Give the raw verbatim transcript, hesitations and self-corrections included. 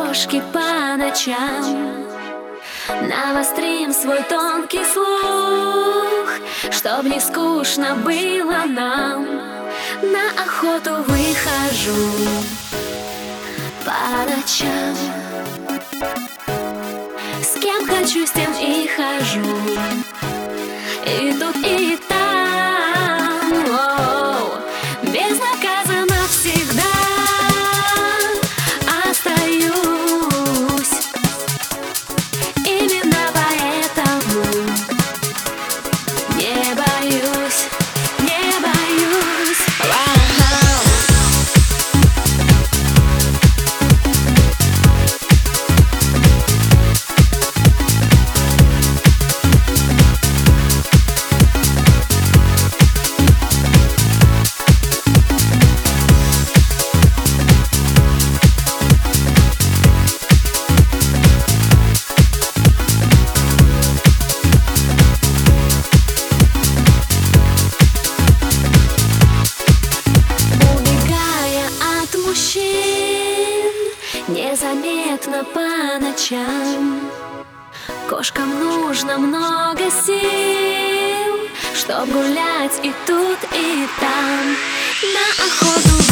кошки по ночам. Навострим свой тонкий слух, чтоб не скучно было нам. На охоту выхожу по ночам. С кем хочу, с тем и хожу. И тут, и там, о-о-о, безнаказанно всегда остаюсь. Именно поэтому не боюсь, не боюсь. Вау. Незаметно по ночам. Кошкам нужно много сил, чтоб гулять и тут, и там. На охоту